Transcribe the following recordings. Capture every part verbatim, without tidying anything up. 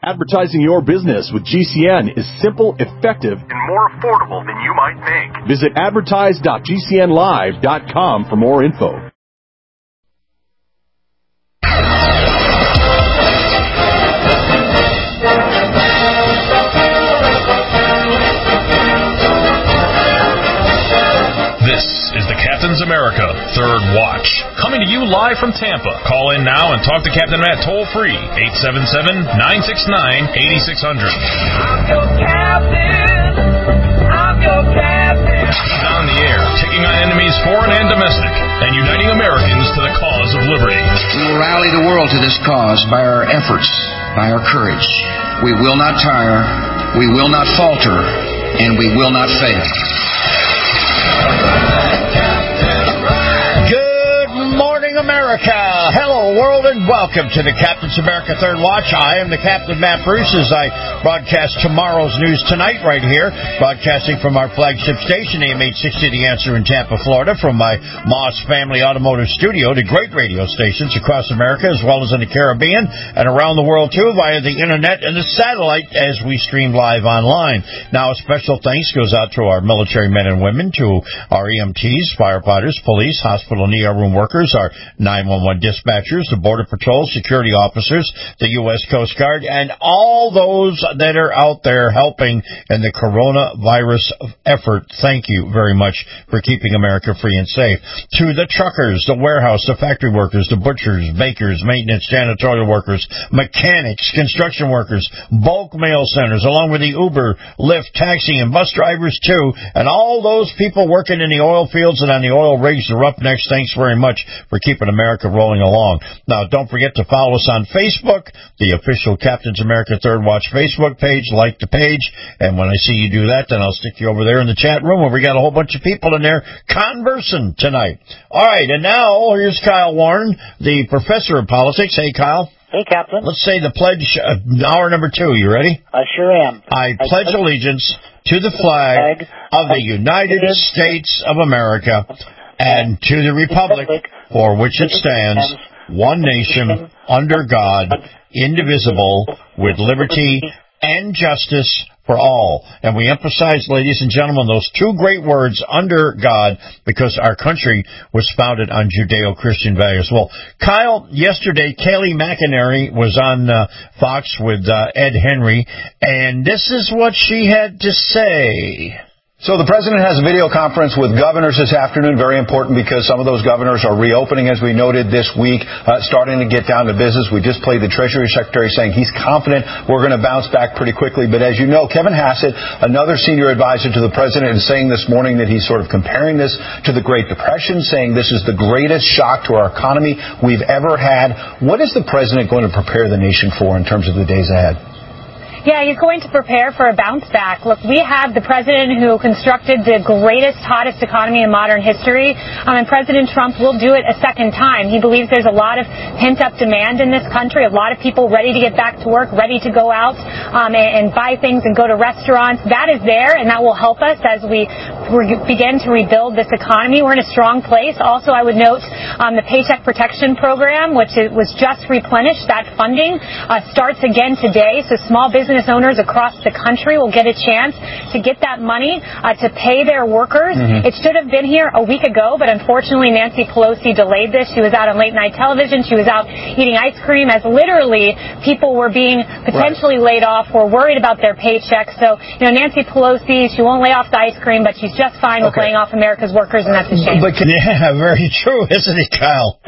Advertising your business with G C N is simple, effective, and more affordable than you might think. Visit advertise dot g c n live dot com for more info. This is the Captain's America Third Watch, coming to you live from Tampa. Call in now and talk to Captain Matt toll-free, eight seven seven, nine six nine, eight six zero zero. I'm your captain. I'm your captain. He's on the air, taking on enemies foreign and domestic, and uniting Americans to the cause of liberty. We will rally the world to this cause by our efforts, by our courage. We will not tire, we will not falter, and we will not fail. Good morning, America. Hello, world, and welcome to the Captain's America Third Watch. I am the Captain, Matt Bruce, as I broadcast tomorrow's news tonight right here, broadcasting from our flagship station, A M eight sixty, The Answer in Tampa, Florida, from my Moss Family Automotive Studio to great radio stations across America, as well as in the Caribbean and around the world, too, via the Internet and the satellite as we stream live online. Now, a special thanks goes out to our military men and women, to our E M Ts, firefighters, police, hospital and E R room workers, our nine one one dispatchers, the Border Patrol, security officers, the U S Coast Guard, and all those that are out there helping in the coronavirus effort. Thank you very much for keeping America free and safe. To the truckers, the warehouse, the factory workers, the butchers, bakers, maintenance, janitorial workers, mechanics, construction workers, bulk mail centers, along with the Uber, Lyft, taxi, and bus drivers, too, and all those people working in the oil fields and on the oil rigs, the roughnecks. Thanks very much for keeping America rolling along. Now, don't forget to follow us on Facebook, the official Captain's America Third Watch Facebook page. Like the page, and when I see you do that, then I'll stick you over there in the chat room where we got a whole bunch of people in there conversing tonight. All right, and now here's Kyle Warren, the professor of politics. Hey, Kyle. Hey, Captain. Let's say the pledge, uh, hour number two. You ready? I sure am. I, I pledge allegiance to the flag of the United States of America and to the republic for which it stands, one nation, under God, indivisible, with liberty and justice for all. And we emphasize, ladies and gentlemen, those two great words, under God, because our country was founded on Judeo-Christian values. Well, Kyle, yesterday, Kayleigh McEnany was on uh, Fox with uh, Ed Henry, and this is what she had to say. So the president has a video conference with governors this afternoon, very important because some of those governors are reopening, as we noted this week, uh, starting to get down to business. We just played the Treasury Secretary saying he's confident we're going to bounce back pretty quickly. But as you know, Kevin Hassett, another senior advisor to the president, is saying this morning that he's sort of comparing this to the Great Depression, saying this is the greatest shock to our economy we've ever had. What is the president going to prepare the nation for in terms of the days ahead? Yeah, he's going to prepare for a bounce back. Look, we have the president who constructed the greatest, hottest economy in modern history, um, and President Trump will do it a second time. He believes there's a lot of pent-up demand in this country, a lot of people ready to get back to work, ready to go out um, and, and buy things and go to restaurants. That is there, and that will help us as we re- begin to rebuild this economy. We're in a strong place. Also, I would note um, the Paycheck Protection Program, which is, was just replenished. That funding uh, starts again today, so small business owners across the country will get a chance to get that money uh, to pay their workers. Mm-hmm. It should have been here a week ago, but unfortunately Nancy Pelosi delayed this. She was out on late night television. She was out eating ice cream as literally people were being potentially right. laid off, were worried about their paychecks. So, you know, Nancy Pelosi, she won't lay off the ice cream, but she's just fine okay. with laying off America's workers, and that's a shame. But, yeah, very true, isn't it, Kyle?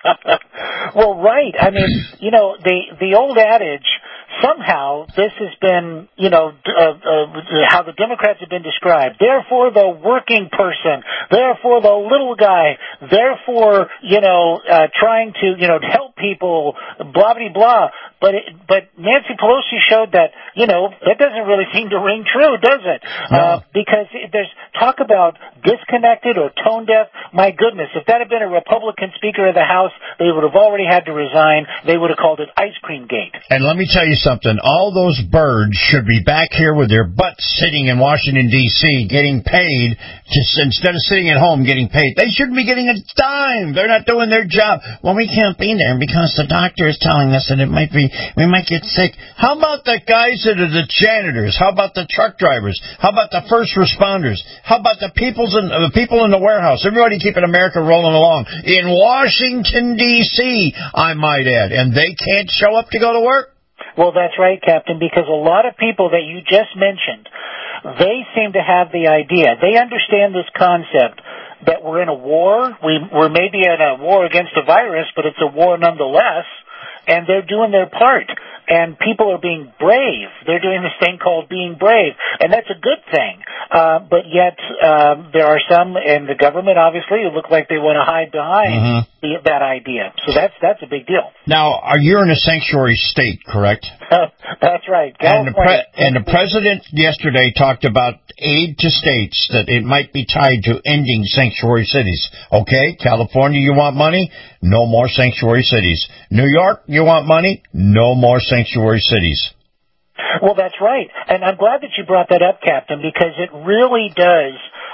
Well, right. I mean, you know, the the old adage, somehow this has been, you know, uh, uh, how the Democrats have been described. Therefore, the working person. Therefore, the little guy. Therefore, you know, uh, trying to, you know, help people. Blah blah blah. But it, but Nancy Pelosi showed that, you know, that doesn't really seem to ring true, does it? No. Uh, because there's talk about disconnected or tone deaf. My goodness, if that had been a Republican Speaker of the House, they would have already had to resign. They would have called it ice cream gate. And let me tell you something. All those birds should be back here with their butts sitting in Washington, D C, getting paid, just instead of sitting at home getting paid. They shouldn't be getting a dime. They're not doing their job. Well, we can't be there because the doctor is telling us that it might be we, we might get sick. How about the guys that are the janitors? How about the truck drivers? How about the first responders? How about the people's in, uh, the people in the warehouse? Everybody keeping America rolling along. In Washington, D C, I might add. And they can't show up to go to work? Well, that's right, Captain, because a lot of people that you just mentioned, they seem to have the idea. They understand this concept that we're in a war. We, we're maybe in a war against a virus, but it's a war nonetheless, and they're doing their part. And people are being brave. They're doing this thing called being brave, and that's a good thing. Uh, but yet, uh, there are some in the government, obviously, who look like they want to hide behind mm-hmm. the, that idea. So that's that's a big deal. Now, are you in a sanctuary state, correct? That's right. And the, pre- and the president yesterday talked about aid to states, that it might be tied to ending sanctuary cities. Okay, California, you want money? No more sanctuary cities. New York, you want money? No more sanctuary cities. Well, that's right. And I'm glad that you brought that up, Captain, because it really does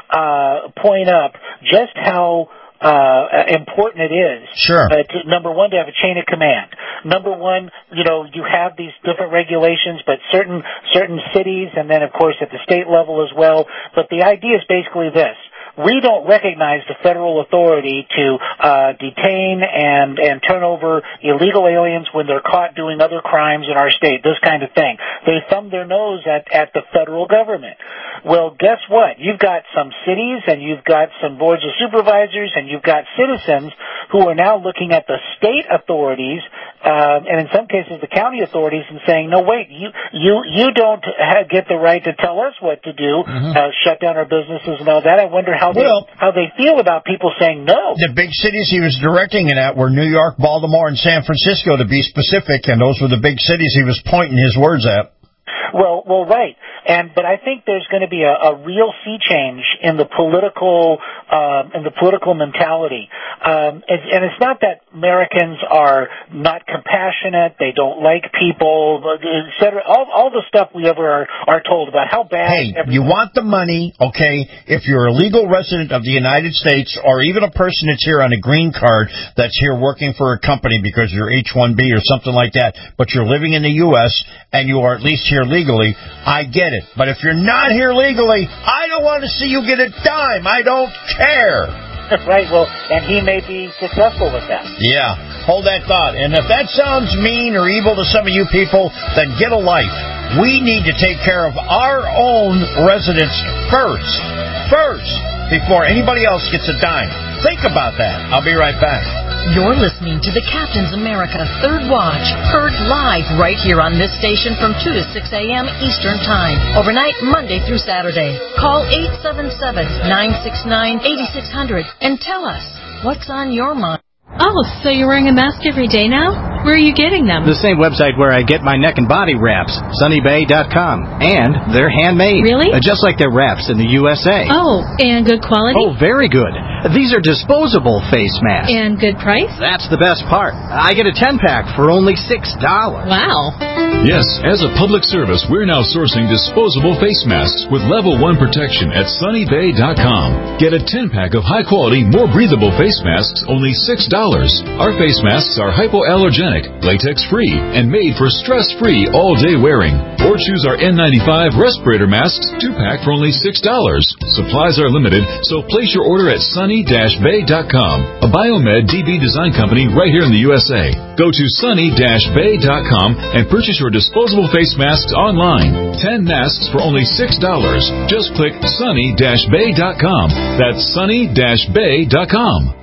uh, point up just how uh, important it is. Sure. Uh, to, number one, to have a chain of command. Number one, you know, you have these different regulations, but certain certain cities, and then, of course, at the state level as well. But the idea is basically this. We don't recognize the federal authority to uh, detain and, and turn over illegal aliens when they're caught doing other crimes in our state, this kind of thing. They thumb their nose at, at the federal government. Well, guess what? You've got some cities and you've got some boards of supervisors and you've got citizens who are now looking at the state authorities um, and in some cases the county authorities and saying, no, wait, you you you don't have, get the right to tell us what to do, mm-hmm. uh, shut down our businesses and all that. I wonder how they, well, how they feel about people saying no. The big cities he was directing it at were New York, Baltimore, and San Francisco, to be specific, and those were the big cities he was pointing his words at. Well, well, right, and but I think there's going to be a, a real sea change in the political uh, in the political mentality, um, and, and it's not that Americans are not compassionate, they don't like people, et cetera. All, all the stuff we ever are, are told about how bad. Hey, everyone. You want the money, okay? If you're a legal resident of the United States, or even a person that's here on a green card that's here working for a company because you're H one B or something like that, but you're living in the U S and you are at least here legally, I get it. But if you're not here legally, I don't want to see you get a dime. I don't care. Right, well, and he may be successful with that. Yeah, hold that thought. And if that sounds mean or evil to some of you people, then get a life. We need to take care of our own residents first. First, before anybody else gets a dime. Think about that. I'll be right back. You're listening to the Captain's America Third Watch, heard live right here on this station from two to six a.m. Eastern Time, overnight Monday through Saturday. Call eight seven seven, nine six nine, eight six zero zero and tell us what's on your mind. Oh, so you're wearing a mask every day now? Where are you getting them? The same website where I get my neck and body wraps, sunny bay dot com. And they're handmade. Really? Uh, just like their wraps in the U S A. Oh, and good quality? Oh, very good. These are disposable face masks. And good price? That's the best part. I get a ten-pack for only six dollars. Wow. Yes, as a public service, we're now sourcing disposable face masks with level one protection at sunny bay dot com. Get a ten-pack of high-quality, more breathable face masks, only six dollars. Our face masks are hypoallergenic, latex-free, and made for stress-free all-day wearing. Or choose our N ninety-five respirator masks, two-pack for only six dollars. Supplies are limited, so place your order at sunny dash bay dot com, a Biomed D B design company right here in the U S A. Go to sunny dash bay dot com and purchase your disposable face masks online. Ten masks for only six dollars. Just click sunny dash bay dot com. That's sunny dash bay dot com.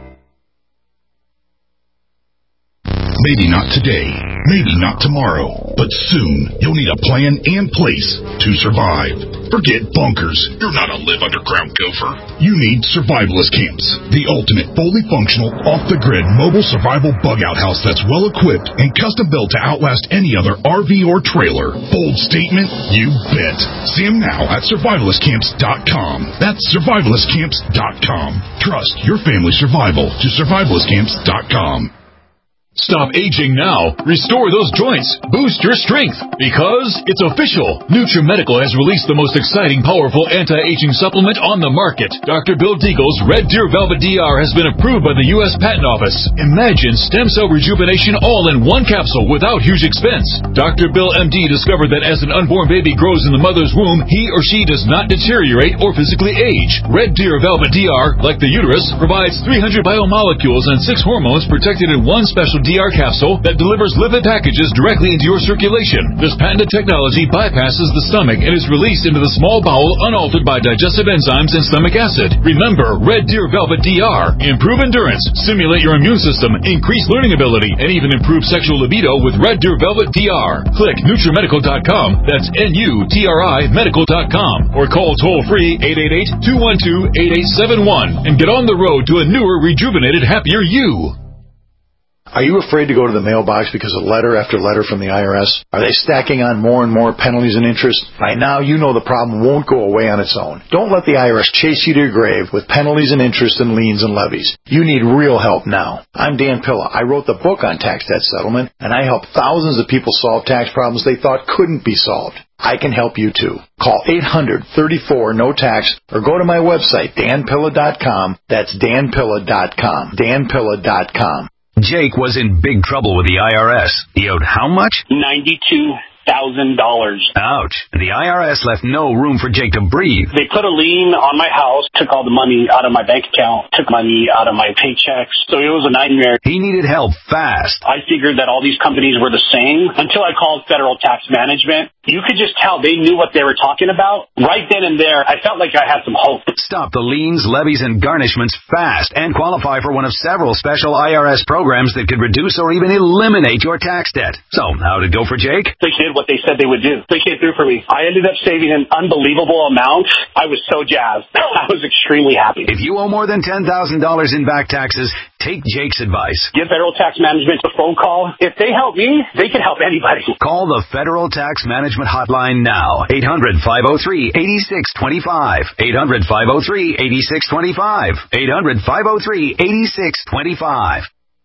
Maybe not today, maybe not tomorrow, but soon you'll need a plan and place to survive. Forget bunkers. You're not a live underground gopher. You need Survivalist Camps, the ultimate fully functional, off-the-grid mobile survival bug-out house that's well-equipped and custom-built to outlast any other R V or trailer. Bold statement? You bet. See them now at survivalist camps dot com. That's survivalist camps dot com. Trust your family's survival to survivalist camps dot com. Stop aging now. Restore those joints. Boost your strength. Because it's official. NutriMedical has released the most exciting, powerful anti-aging supplement on the market. Doctor Bill Deagle's Red Deer Velvet D R has been approved by the U S Patent Office. Imagine stem cell rejuvenation all in one capsule without huge expense. Doctor Bill M D discovered that as an unborn baby grows in the mother's womb, he or she does not deteriorate or physically age. Red Deer Velvet D R, like the uterus, provides three hundred biomolecules and six hormones protected in one special D R capsule that delivers lipid packages directly into your circulation. This patented technology bypasses the stomach and is released into the small bowel unaltered by digestive enzymes and stomach acid. Remember, Red Deer Velvet D R. Improve endurance, stimulate your immune system, increase learning ability, and even improve sexual libido with Red Deer Velvet D R. Click NutriMedical dot com. That's N U T R I Medical dot com. Or call toll-free eight eight eight, two one two, eight eight seven one and get on the road to a newer, rejuvenated, happier you. Are you afraid to go to the mailbox because of letter after letter from the I R S? Are they stacking on more and more penalties and interest? By now, you know the problem won't go away on its own. Don't let the I R S chase you to your grave with penalties and interest and liens and levies. You need real help now. I'm Dan Pilla. I wrote the book on tax debt settlement, and I help thousands of people solve tax problems they thought couldn't be solved. I can help you too. Call eight hundred, thirty-four, no tax or go to my website, Dan Pilla dot com. That's Dan Pilla dot com. Dan Pilla dot com. Jake was in big trouble with the I R S. He owed how much? ninety-two thousand dollars. Ouch. The I R S left no room for Jake to breathe. They put a lien on my house, took all the money out of my bank account, took money out of my paychecks. So it was a nightmare. He needed help fast. I figured that all these companies were the same until I called Federal Tax Management. You could just tell they knew what they were talking about. Right then and there, I felt like I had some hope. Stop the liens, levies, and garnishments fast and qualify for one of several special I R S programs that could reduce or even eliminate your tax debt. So, how'd it go for Jake? They did what they said they would do. They came through for me. I ended up saving an unbelievable amount. I was so jazzed. I was extremely happy. If you owe more than ten thousand dollars in back taxes, take Jake's advice. Give Federal Tax Management a phone call. If they help me, they can help anybody. Call the Federal Tax Management Hotline now. eight hundred, five oh three, eight six two five. eight hundred, five oh three, eight six two five. eight hundred, five oh three, eight six two five.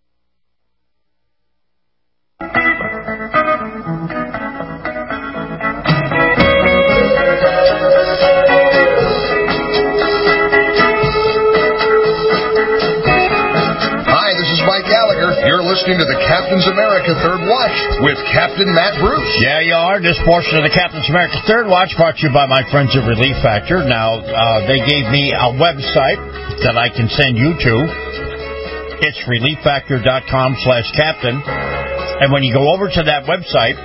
You're listening to the Captain's America Third Watch with Captain Matt Bruce. Yeah, you are. This portion of the Captain's America Third Watch brought to you by my friends at Relief Factor. Now, uh, they gave me a website that I can send you to. It's relief factor dot com slash captain. And when you go over to that website,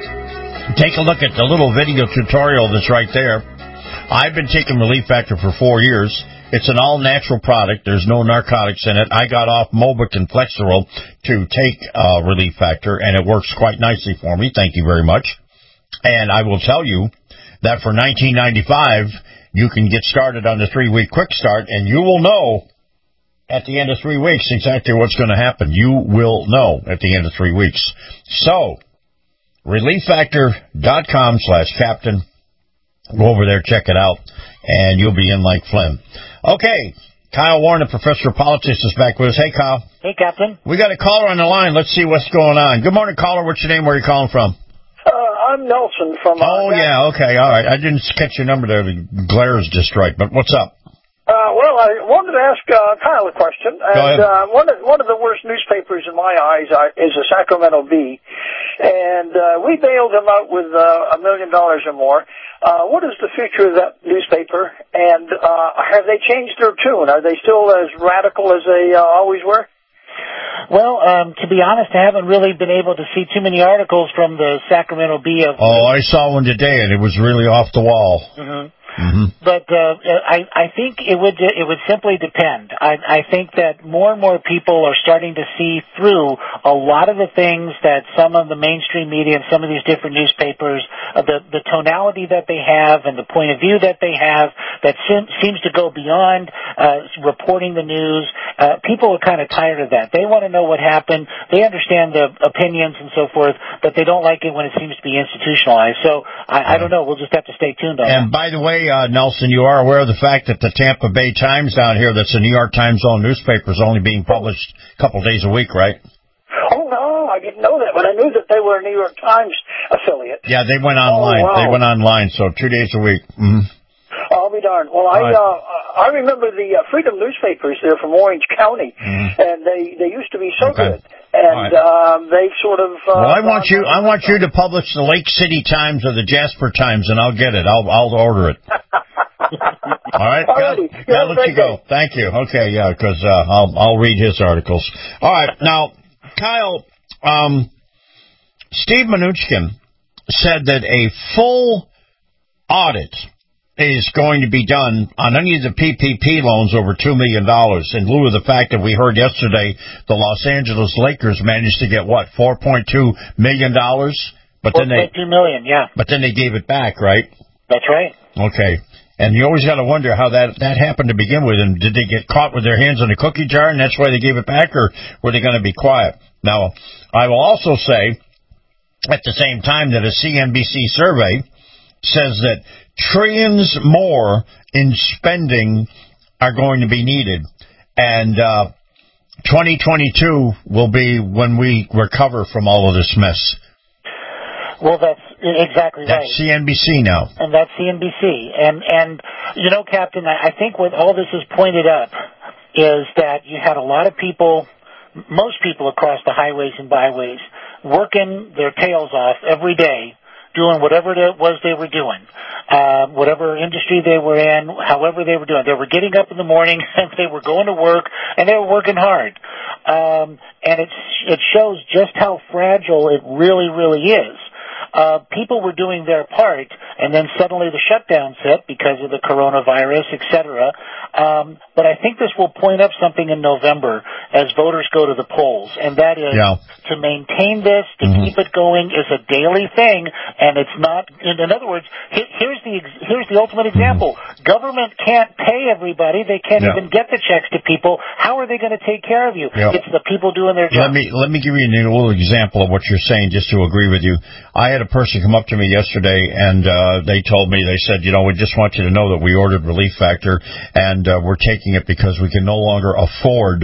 take a look at the little video tutorial that's right there. I've been taking Relief Factor for four years. It's an all-natural product. There's no narcotics in it. I got off Mobic and Flexeril to take uh, Relief Factor, and it works quite nicely for me. Thank you very much. And I will tell you that for nineteen ninety-five dollars, you can get started on the three-week quick start, and you will know at the end of three weeks exactly what's going to happen. You will know at the end of three weeks. So, relief factor dot com slash captain. Go over there, check it out, and you'll be in like phlegm. Okay, Kyle Warren, the professor of politics, is back with us. Hey, Kyle. Hey, Captain. We got a caller on the line. Let's see what's going on. Good morning, caller. What's your name? Where are you calling from? Uh, I'm Nelson from... Uh, oh, yeah, okay, all right. I didn't catch your number there. The glare is just right, but what's up? Uh, well, I wanted to ask uh, Kyle a question. And, Go ahead. Uh, one, of, one of the worst newspapers in my eyes uh, is the Sacramento Bee. And uh, we bailed them out with uh, a million dollars or more. Uh, what is the future of that newspaper? And uh, have they changed their tune? Are they still as radical as they uh, always were? Well, um, to be honest, I haven't really been able to see too many articles from the Sacramento Bee. Of oh, I saw one today, and it was really off the wall. Mm-hmm. Mm-hmm. But uh, I, I think it would it would simply depend. I, I think that more and more people are starting to see through a lot of the things that some of the mainstream media and some of these different newspapers, uh, the the tonality that they have and the point of view that they have that sim- seems to go beyond uh, reporting the news. Uh, people are kind of tired of that. They want to know what happened. They understand the opinions and so forth, but they don't like it when it seems to be institutionalized. So I, I don't know. We'll just have to stay tuned on that. And by the way, Uh, Nelson, you are aware of the fact that the Tampa Bay Times down here, that's a New York Times owned newspaper, is only being published a couple days a week, right? Oh, no, didn't know that, but I knew that they were a New York Times affiliate. Yeah, they went online. Oh, wow. They went online, so two days a week. Mm-hmm. I'll be darned. Well, I right. uh, I remember the uh, Freedom newspapers there from Orange County, mm-hmm. and they, they used to be so okay. good. And right. um, they sort of. Uh, well, I want you. I want you to publish the Lake City Times or the Jasper Times, and I'll get it. I'll I'll order it. All right. Alrighty. Yeah, let you go. Day. Thank you. Okay. Yeah, because uh, I'll I'll read his articles. All right. Now, Kyle, um, Steve Mnuchin said that a full audit is going to be done on any of the P P P loans over two million dollars, in lieu of the fact that we heard yesterday the Los Angeles Lakers managed to get, what, four point two million dollars? But then they two million dollars, yeah. But then they gave it back, right? That's right. Okay. And you always got to wonder how that, that happened to begin with. And did they get caught with their hands in a cookie jar, and that's why they gave it back, or were they going to be quiet? Now, I will also say, at the same time, that a C N B C survey says that trillions more in spending are going to be needed. And uh, twenty twenty-two will be when we recover from all of this mess. Well, that's exactly that's right. That's C N B C now. And that's C N B C. And, and you know, Captain, I think what all this has pointed up is that you had a lot of people, most people across the highways and byways, working their tails off every day, doing whatever it was they were doing, uh, whatever industry they were in, however they were doing. They were getting up in the morning, and they were going to work, and they were working hard. Um, and it's, it shows just how fragile it really, really is. Uh, people were doing their part, and then suddenly the shutdowns hit because of the coronavirus, et cetera. Um, but I think this will point up something in November as voters go to the polls, and that is yeah. to maintain this, to mm-hmm. keep it going is a daily thing, and it's not, in, in other words, here's the, here's the ultimate example. Mm-hmm. Government can't pay everybody. They can't yeah. even get the checks to people. How are they going to take care of you? Yeah. It's the people doing their job. Let me, let me give you a little example of what you're saying, just to agree with you. I had a person come up to me yesterday, and uh, they told me, they said, you know, we just want you to know that we ordered Relief Factor, and uh, we're taking it because we can no longer afford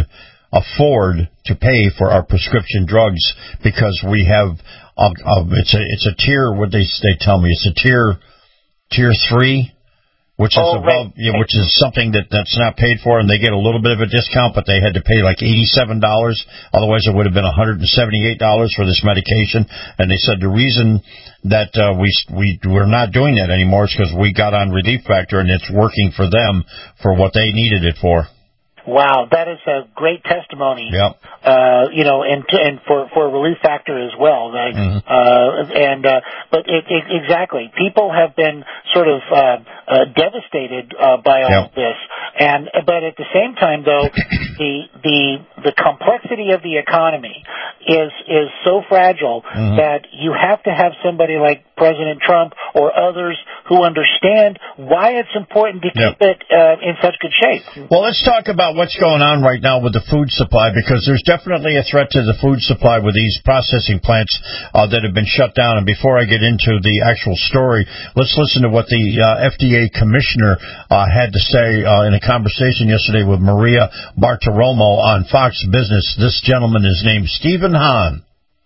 afford to pay for our prescription drugs, because we have uh, uh, it's a it's a tier. What they they tell me, it's a tier tier three. Which is oh, above, right. you know, which is something that, that's not paid for, and they get a little bit of a discount, but they had to pay like eighty-seven dollars. Otherwise, it would have been one hundred seventy-eight dollars for this medication. And they said the reason that uh, we we we're not doing that anymore is because we got on Relief Factor, and it's working for them for what they needed it for. Wow, that is a great testimony. Yep. Uh, you know, and and for for Relief Factor as well. Like, mm-hmm. uh, and uh, but it, it, exactly, people have been sort of uh, uh, devastated uh, by all yep. of this. And but at the same time, though, the the the complexity of the economy is is so fragile mm-hmm. that you have to have somebody like President Trump or others who understand why it's important to keep yep. it uh, in such good shape. Well, let's talk about what's going on right now with the food supply, because there's definitely a threat to the food supply with these processing plants uh, that have been shut down. And before I get into the actual story, let's listen to what the uh, F D A commissioner uh, had to say uh, in a conversation yesterday with Maria Bartiromo on Fox Business. This gentleman is named Stephen Hahn.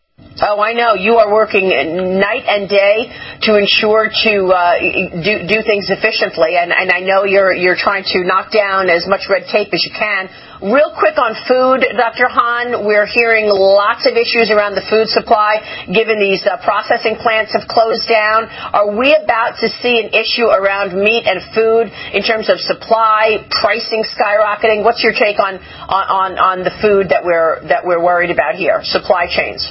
Oh, I know. You are working night and day to ensure to uh, do, do things efficiently, and, and I know you're you're trying to knock down as much red tape as you can. Real quick on food, Doctor Hahn, we're hearing lots of issues around the food supply, given these uh, processing plants have closed down. Are we about to see an issue around meat and food in terms of supply, pricing skyrocketing? What's your take on on, on the food that we're that we're worried about here, supply chains?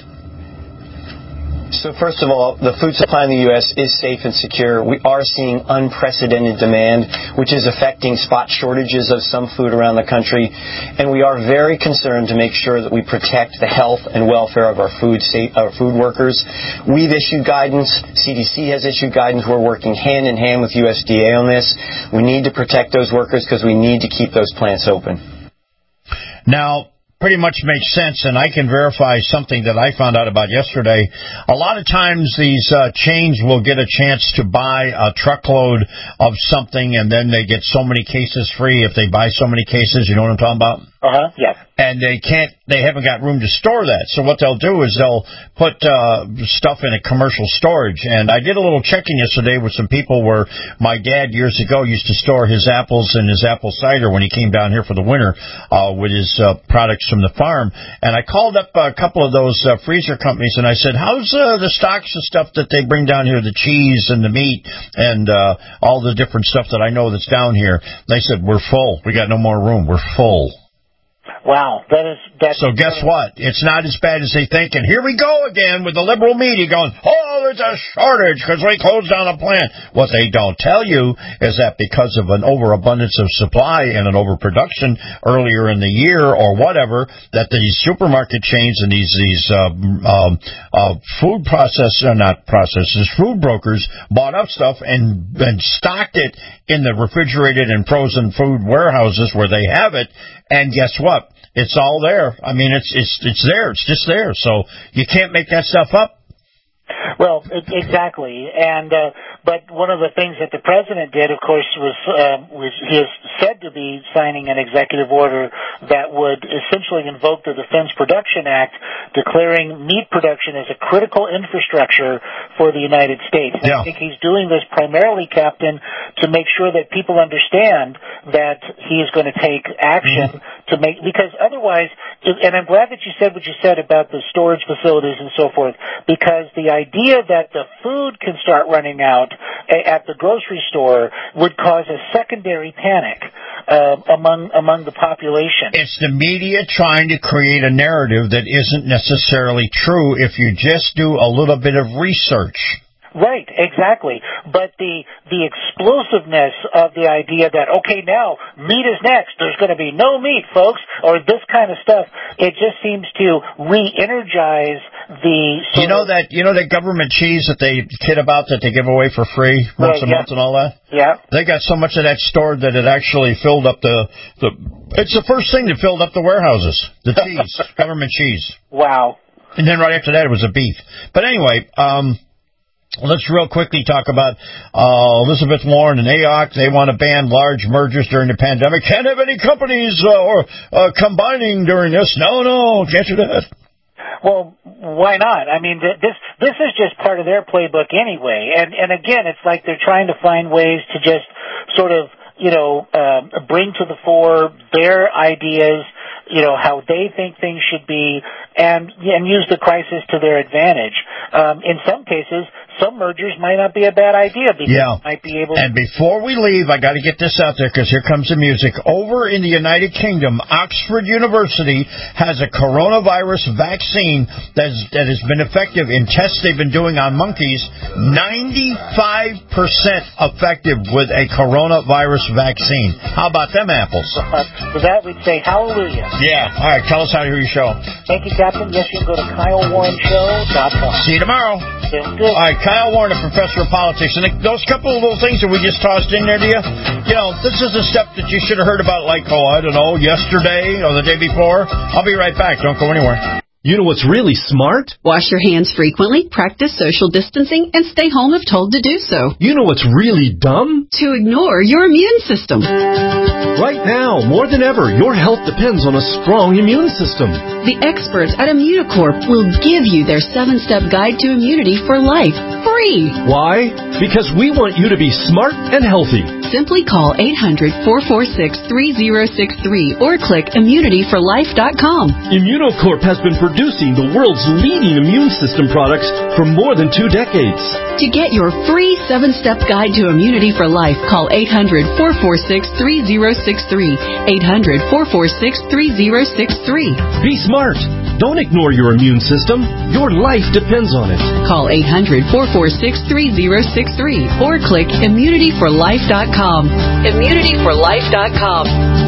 So first of all, the food supply in the U S is safe and secure. We are seeing unprecedented demand, which is affecting spot shortages of some food around the country. And we are very concerned to make sure that we protect the health and welfare of our food safe, our food workers. We've issued guidance. C D C has issued guidance. We're working hand in hand with U S D A on this. We need to protect those workers because we need to keep those plants open. Now, pretty much makes sense, and I can verify something that I found out about yesterday. A lot of times these uh, chains will get a chance to buy a truckload of something, and then they get so many cases free if they buy so many cases. You know what I'm talking about? Uh-huh, yes. And they can't, they haven't got room to store that. So what they'll do is they'll put uh, stuff in a commercial storage. And I did a little checking yesterday with some people where my dad years ago used to store his apples and his apple cider when he came down here for the winter uh, with his uh, products from the farm. And I called up a couple of those uh, freezer companies and I said, how's uh, the stocks of stuff that they bring down here, the cheese and the meat and uh, all the different stuff that I know that's down here? They said, we're full. We got no more room. We're full. Wow, that is that's so. Guess what? It's not as bad as they think. And here we go again with the liberal media going, "Oh, there's a shortage because we closed down a plant." What they don't tell you is that because of an overabundance of supply and an overproduction earlier in the year or whatever, that these supermarket chains and these these uh, um, uh, food processors, uh, not processors, food brokers bought up stuff and and stocked it in the refrigerated and frozen food warehouses where they have it. And guess what? It's all there. I mean, it's it's it's there. It's just there. So you can't make that stuff up. Well, exactly. And uh, but one of the things that the president did, of course, was uh, was he is said to be signing an executive order that would essentially invoke the Defense Production Act, declaring meat production as a critical infrastructure for the United States. And yeah. I think he's doing this primarily, Captain, to make sure that people understand that he is going to take action mm-hmm. to make, because otherwise, and I'm glad that you said what you said about the storage facilities and so forth, because the idea that the food can start running out at the grocery store would cause a secondary panic uh, among among the population. It's the media trying to create a narrative that isn't necessarily true if you just do a little bit of research. Right, exactly. But the the explosiveness of the idea that, okay, now meat is next, there's going to be no meat, folks, or this kind of stuff, it just seems to re-energize the... You know that you know that government cheese that they kid about that they give away for free once right, a yeah. month and all that? Yeah. They got so much of that stored that it actually filled up the... the it's the first thing that filled up the warehouses, the cheese, government cheese. Wow. And then right after that it was a beef. But anyway... um let's real quickly talk about uh, Elizabeth Warren and A O C. They want to ban large mergers during the pandemic. Can't have any companies uh, or uh, combining during this. No, no, can't do that. Well, why not? I mean, this this is just part of their playbook anyway. And and again, it's like they're trying to find ways to just sort of, you know, uh, bring to the fore their ideas, you know, how they think things should be, and and use the crisis to their advantage. Um, in some cases, some mergers might not be a bad idea because yeah. you might be able to... And before we leave, I got to get this out there because here comes the music. Over in the United Kingdom, Oxford University has a coronavirus vaccine that, is, that has been effective in tests they've been doing on monkeys. ninety-five percent effective with a coronavirus vaccine. How about them apples? Uh, for that, we'd say hallelujah. Yeah. All right, tell us how to hear your show. Thank you, Captain. Yes, you can go to Kyle Warren Show dot com. See you tomorrow. Sounds good. All right, Kyle Warren, a professor of politics. And those couple of little things that we just tossed in there to you, you know, this is a step that you should have heard about, like, oh, I don't know, yesterday or the day before. I'll be right back. Don't go anywhere. You know what's really smart? Wash your hands frequently, practice social distancing, and stay home if told to do so. You know what's really dumb? To ignore your immune system. Right now, more than ever, your health depends on a strong immune system. The experts at Immunocorp will give you their seven-step guide to immunity for life, free. Why? Because we want you to be smart and healthy. Simply call eight hundred, four four six, three zero six three or click immunity for life dot com. Immunocorp has been producing the world's leading immune system products for more than two decades. To get your free seven-step guide to immunity for life, call eight hundred, four four six, three zero six three. eight hundred, four four six, three zero six three. Be smart. Don't ignore your immune system. Your life depends on it. Call eight hundred, four four six, three zero six three or click immunity for life dot com. immunity for life dot com.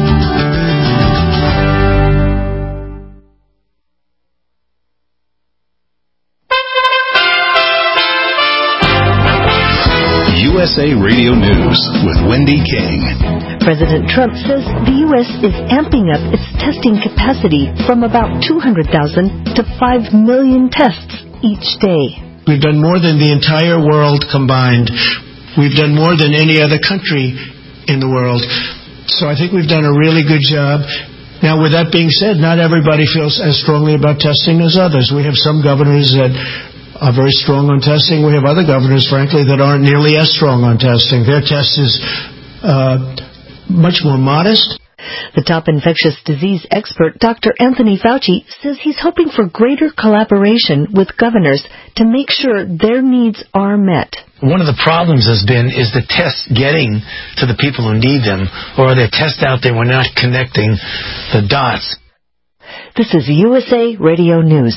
U S A Radio News with Wendy King. President Trump says the U S is amping up its testing capacity from about two hundred thousand to five million tests each day. We've done more than the entire world combined. We've done more than any other country in the world. So I think we've done a really good job. Now, with that being said, not everybody feels as strongly about testing as others. We have some governors that are very strong on testing. We have other governors, frankly, that aren't nearly as strong on testing. Their test is uh, much more modest. The top infectious disease expert, Doctor Anthony Fauci, says he's hoping for greater collaboration with governors to make sure their needs are met. One of the problems has been is the tests getting to the people who need them, or are there tests out there we're not connecting the dots? This is U S A Radio News.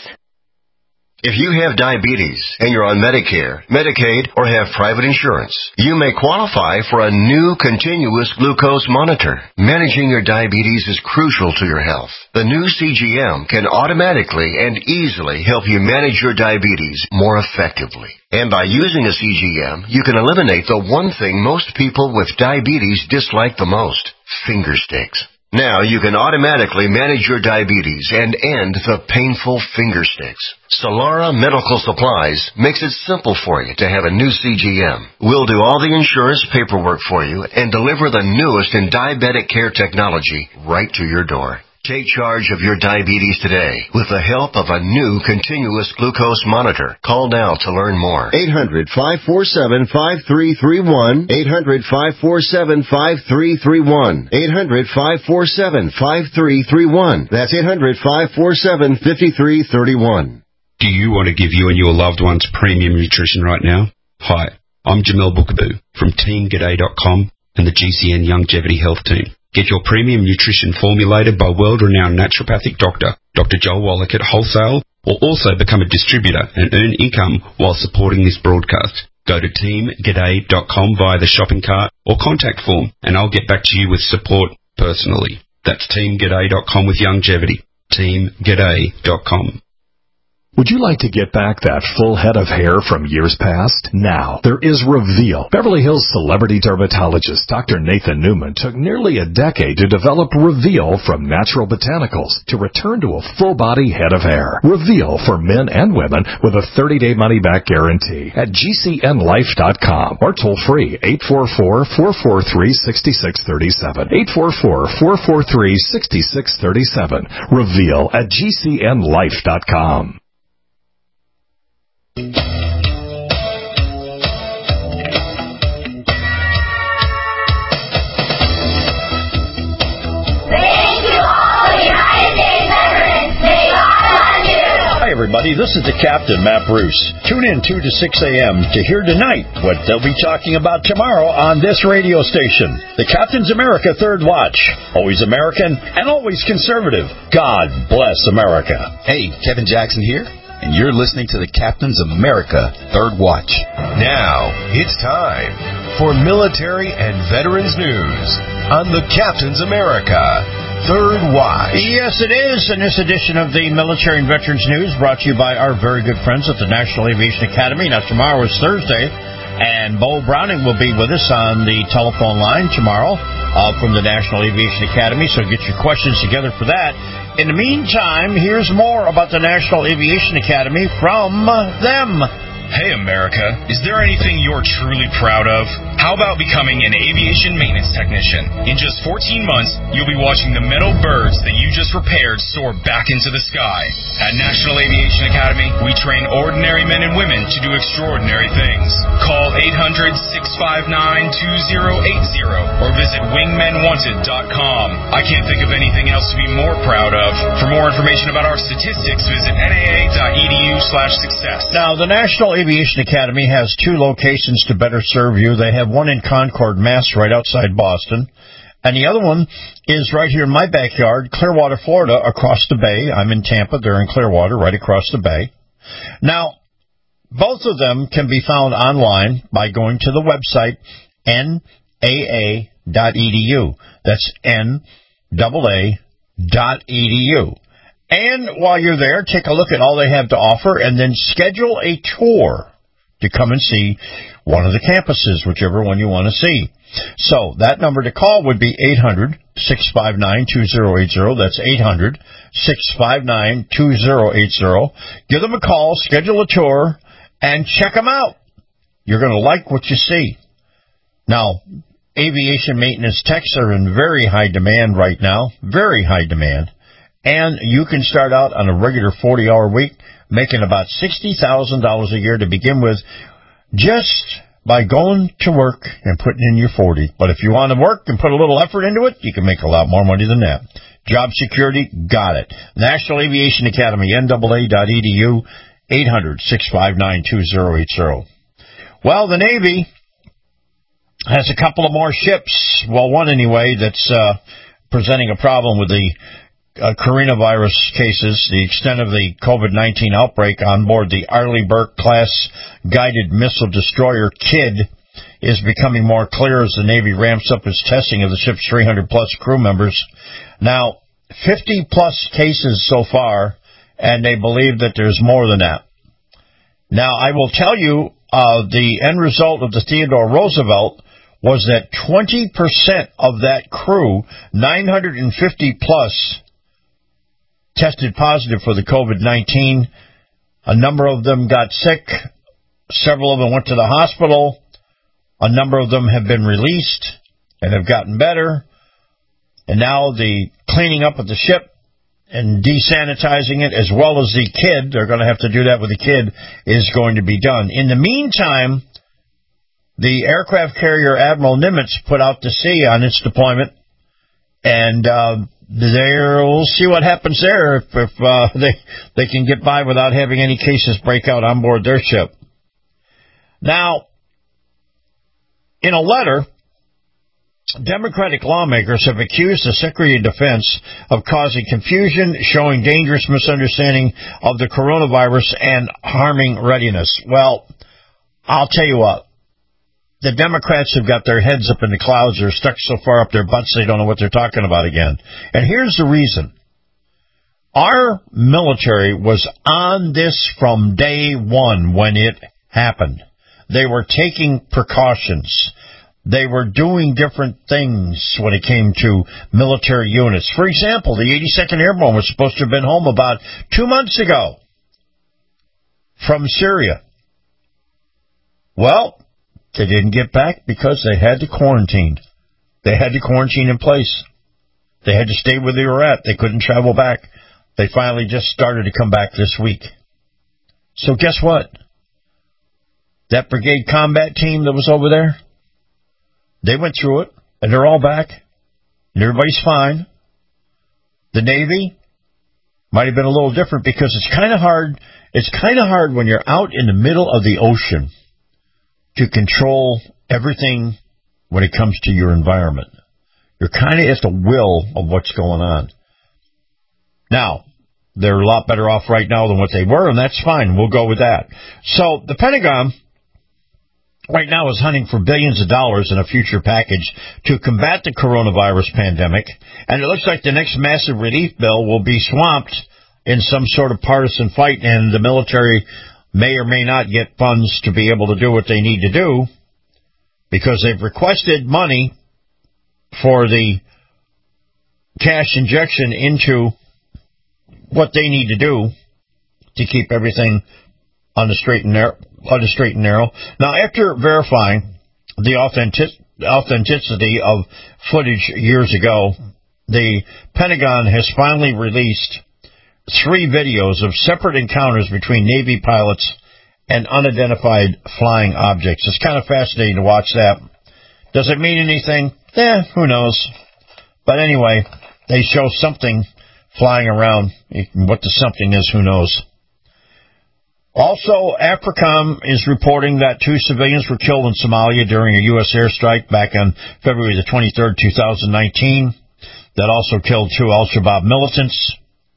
If you have diabetes and you're on Medicare, Medicaid, or have private insurance, you may qualify for a new continuous glucose monitor. Managing your diabetes is crucial to your health. The new C G M can automatically and easily help you manage your diabetes more effectively. And by using a C G M, you can eliminate the one thing most people with diabetes dislike the most: finger sticks. Now you can automatically manage your diabetes and end the painful finger sticks. Solara Medical Supplies makes it simple for you to have a new C G M. We'll do all the insurance paperwork for you and deliver the newest in diabetic care technology right to your door. Take charge of your diabetes today with the help of a new continuous glucose monitor. Call now to learn more. eight hundred, five four seven, five three three one. eight hundred, five four seven, five three three one. eight hundred, five four seven, five three three one. That's eight hundred, five four seven, five three three one. Do you want to give you and your loved ones premium nutrition right now? Hi, I'm Jamel Bookaboo from Team G'day dot com and the G C N Longevity Health Team. Get your premium nutrition formulated by world-renowned naturopathic doctor, Doctor Joel Wallach at Wholesale, or also become a distributor and earn income while supporting this broadcast. Go to Team G'day dot com via the shopping cart or contact form, and I'll get back to you with support personally. That's Team G'day dot com with longevity. Team G'day dot com. Would you like to get back that full head of hair from years past? Now, there is Reveal. Beverly Hills celebrity dermatologist Doctor Nathan Newman took nearly a decade to develop Reveal from natural botanicals to return to a full-body head of hair. Reveal for men and women with a thirty-day money-back guarantee at G C N life dot com or toll-free eight four four, four four three, six six three seven. eight four four, four four three, six six three seven. Reveal at G C N life dot com. Thank you all, United States veterans. May God bless you. Hi, everybody. This is the Captain, Matt Bruce. Tune in two to six a.m. to hear tonight what they'll be talking about tomorrow on this radio station. The Captain's America Third Watch. Always American and always conservative. God bless America. Hey, Kevin Jackson here, and you're listening to the Captain's America Third Watch. Now, it's time for military and veterans news on the Captain's America Third Watch. Yes, it is. In this edition of the Military and Veterans News, brought to you by our very good friends at the National Aviation Academy. Now, tomorrow is Thursday, and Bo Browning will be with us on the telephone line tomorrow uh, from the National Aviation Academy, so get your questions together for that. In the meantime, here's more about the National Aviation Academy from them. Hey, America, is there anything you're truly proud of? How about becoming an aviation maintenance technician? In just fourteen months, you'll be watching the metal birds that you just repaired soar back into the sky. At National Aviation Academy, we train ordinary men and women to do extraordinary things. Call eight hundred, six five nine, two zero eight zero or visit wingmen wanted dot com. I can't think of anything else to be more proud of. For more information about our statistics, visit N A A dot E D U slash success. Now, the National Aviation Academy has two locations to better serve you. They have one in Concord, Mass, right outside Boston, and the other one is right here in my backyard, Clearwater, Florida, across the bay. I'm in Tampa. They're in Clearwater, right across the bay. Now, both of them can be found online by going to the website N A A dot E D U. That's N A A dot E D U. And while you're there, take a look at all they have to offer and then schedule a tour to come and see one of the campuses, whichever one you want to see. So that number to call would be eight hundred, six five nine, two zero eight zero. That's eight hundred, six five nine, two zero eight zero. Give them a call, schedule a tour, and check them out. You're going to like what you see. Now, aviation maintenance techs are in very high demand right now, very high demand. And you can start out on a regular forty-hour week, making about sixty thousand dollars a year to begin with, just by going to work and putting in your forty. But if you want to work and put a little effort into it, you can make a lot more money than that. Job security, got it. National Aviation Academy, N double A dot E D U, eight hundred, six five nine, two zero eight zero. Well, the Navy has a couple of more ships, well, one anyway, that's uh, presenting a problem with the uh, coronavirus cases, the extent of the COVID nineteen outbreak on board the Arleigh Burke-class guided missile destroyer Kidd is becoming more clear as the Navy ramps up its testing of the ship's three hundred plus crew members. Now, fifty plus cases so far, and they believe that there's more than that. Now, I will tell you, uh, the end result of the Theodore Roosevelt was that twenty percent of that crew, nine hundred fifty plus, tested positive for the COVID nineteen. A number of them got sick. Several of them went to the hospital. A number of them have been released and have gotten better. And now the cleaning up of the ship and desanitizing it, as well as the Kidd, they're going to have to do that with the Kidd, is going to be done. In the meantime, the aircraft carrier Admiral Nimitz put out to sea on its deployment, and uh, there we'll see what happens there if, if uh, they they can get by without having any cases break out on board their ship. Now, in a letter, Democratic lawmakers have accused the Secretary of Defense of causing confusion, showing dangerous misunderstanding of the coronavirus, and harming readiness. Well, I'll tell you what. The Democrats have got their heads up in the clouds. They're stuck so far up their butts they don't know what they're talking about again. And here's the reason. Our military was on this from day one when it happened. They were taking precautions. They were doing different things when it came to military units. For example, the eighty-second Airborne was supposed to have been home about two months ago from Syria. Well, they didn't get back because they had to quarantine. They had to quarantine in place. They had to stay where they were at. They couldn't travel back. They finally just started to come back this week. So guess what? That brigade combat team that was over there, they went through it, and they're all back, and everybody's fine. The Navy might have been a little different because it's kind of hard. It's kind of hard when you're out in the middle of the ocean to control everything when it comes to your environment. You're kind of at the will of what's going on. Now, they're a lot better off right now than what they were, and that's fine. We'll go with that. So the Pentagon right now is hunting for billions of dollars in a future package to combat the coronavirus pandemic, and it looks like the next massive relief bill will be swamped in some sort of partisan fight, and the military may or may not get funds to be able to do what they need to do because they've requested money for the cash injection into what they need to do to keep everything on the straight and narrow. On the straight and narrow. Now, after verifying the authentic, authenticity of footage years ago, the Pentagon has finally released three videos of separate encounters between Navy pilots and unidentified flying objects. It's kind of fascinating to watch that. Does it mean anything? Eh, who knows. But anyway, they show something flying around. What the something is, who knows. Also, AFRICOM is reporting that two civilians were killed in Somalia during a U S airstrike back on February the twenty-third, two thousand nineteen. That also killed two Al-Shabaab militants.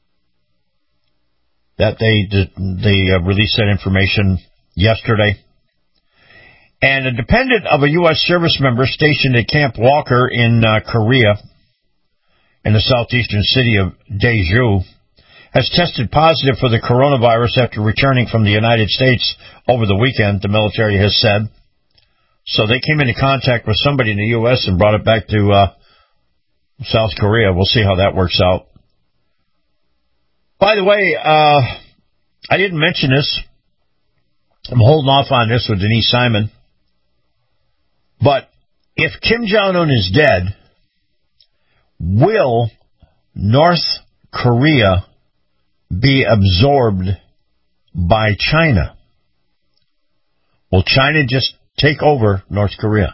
That they they uh, released that information yesterday. And a dependent of a U S service member stationed at Camp Walker in uh, Korea, in the southeastern city of Daegu, has tested positive for the coronavirus after returning from the United States over the weekend, the military has said. So they came into contact with somebody in the U S and brought it back to uh, South Korea. We'll see how that works out. By the way, uh, I didn't mention this. I'm holding off on this with Denise Simon. But if Kim Jong-un is dead, will North Korea be absorbed by China? Will China just take over North Korea?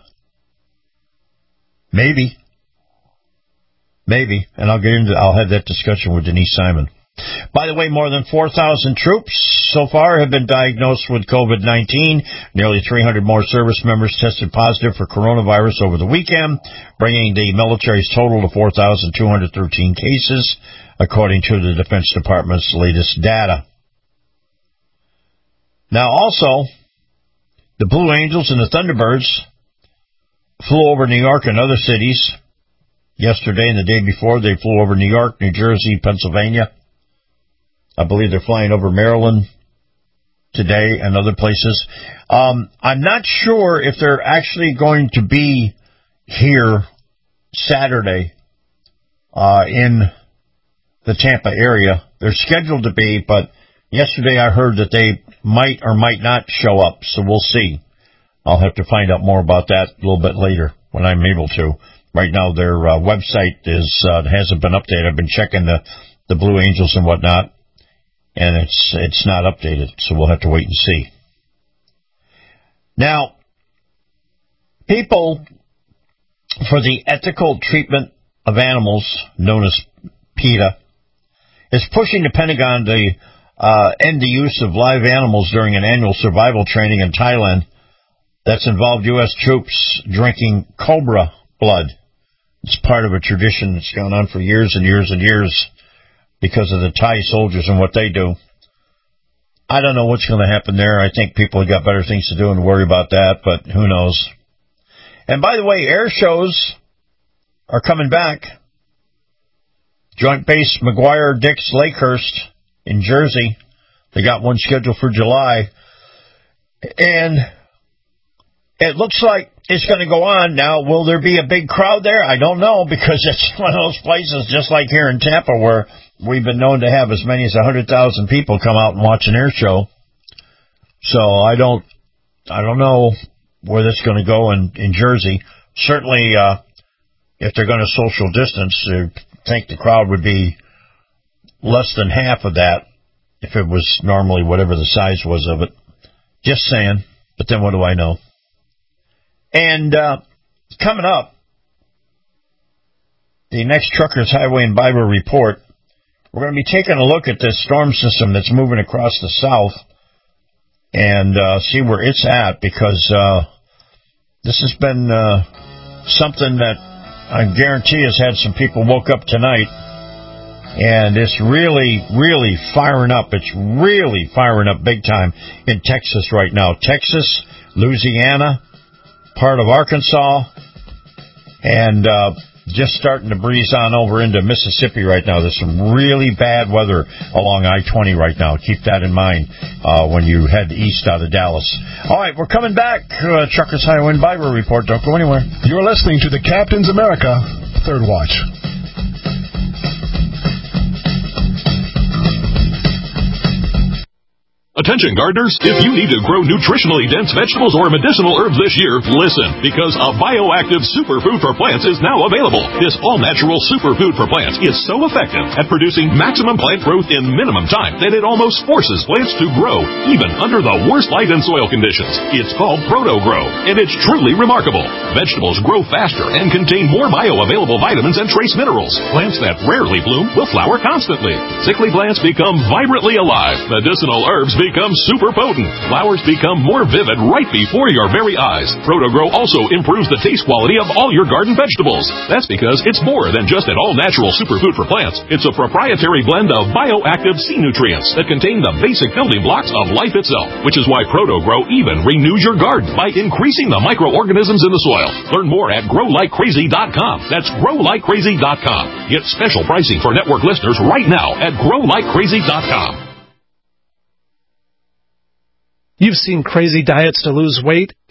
Maybe. Maybe. And I'll get into, I'll have that discussion with Denise Simon. By the way, more than four thousand troops so far have been diagnosed with COVID nineteen. Nearly three hundred more service members tested positive for coronavirus over the weekend, bringing the military's total to four thousand two hundred thirteen cases, according to the Defense Department's latest data. Now, also, the Blue Angels and the Thunderbirds flew over New York and other cities yesterday and the day before. They flew over New York, New Jersey, Pennsylvania. I believe they're flying over Maryland today and other places. Um, I'm not sure if they're actually going to be here Saturday uh, in the Tampa area. They're scheduled to be, but yesterday I heard that they might or might not show up, so we'll see. I'll have to find out more about that a little bit later when I'm able to. Right now their uh, website is uh, hasn't been updated. I've been checking the, the Blue Angels and whatnot, and it's it's not updated, so we'll have to wait and see. Now, people for the Ethical Treatment of Animals, known as PETA, is pushing the Pentagon to uh, end the use of live animals during an annual survival training in Thailand that's involved U S troops drinking cobra blood. It's part of a tradition that's gone on for years and years and years because of the Thai soldiers and what they do. I don't know what's going to happen there. I think people have got better things to do and worry about that, but who knows. And by the way, air shows are coming back. Joint Base McGuire-Dix Lakehurst in Jersey. They got one scheduled for July. And it looks like it's going to go on. Now, will there be a big crowd there? I don't know, because it's one of those places, just like here in Tampa, where we've been known to have as many as one hundred thousand people come out and watch an air show. So I don't I don't know where this is going to go in, in Jersey. Certainly, uh, if they're going to social distance, I think the crowd would be less than half of that if it was normally whatever the size was of it. Just saying. But then what do I know? And uh, coming up, the next Truckers, Highway, and Bible Report, we're going to be taking a look at this storm system that's moving across the south and uh, see where it's at, because uh, this has been uh, something that I guarantee has had some people woke up tonight, and it's really, really firing up. It's really firing up big time in Texas right now. Texas, Louisiana, part of Arkansas, and uh, just starting to breeze on over into Mississippi right now. There's some really bad weather along I twenty right now. Keep that in mind uh, when you head east out of Dallas. All right, we're coming back. Uh, Truckers, Highway, and Bible Report. Don't go anywhere. You're listening to the Captain's America Third Watch. Attention gardeners, if you need to grow nutritionally dense vegetables or medicinal herbs this year, listen, because a bioactive superfood for plants is now available. This all-natural superfood for plants is so effective at producing maximum plant growth in minimum time that it almost forces plants to grow, even under the worst light and soil conditions. It's called Proto-Grow, and it's truly remarkable. Vegetables grow faster and contain more bioavailable vitamins and trace minerals. Plants that rarely bloom will flower constantly. Sickly plants become vibrantly alive. Medicinal herbs become become super potent. Flowers become more vivid right before your very eyes. Proto-Grow also improves the taste quality of all your garden vegetables. That's because it's more than just an all-natural superfood for plants. It's a proprietary blend of bioactive sea nutrients that contain the basic building blocks of life itself, which is why Proto-Grow even renews your garden by increasing the microorganisms in the soil. Learn more at grow like crazy dot com. That's grow like crazy dot com. Get special pricing for network listeners right now at grow like crazy dot com. You've seen crazy diets to lose weight,